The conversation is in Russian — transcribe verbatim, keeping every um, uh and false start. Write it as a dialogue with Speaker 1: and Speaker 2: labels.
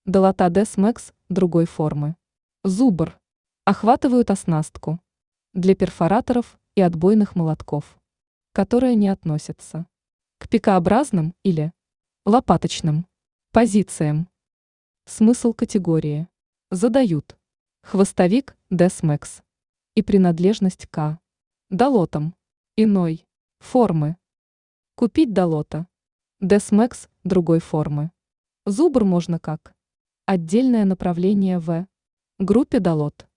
Speaker 1: Долота Десмекс другой формы. Зубр. Охватывают оснастку для перфораторов и отбойных молотков, которые не относятся к пикообразным или лопаточным позициям. Смысл категории. Задают. Хвостовик Десмекс и принадлежность к долотам иной формы. Купить долота Десмекс другой формы. Зубр можно как отдельное направление в группе долот.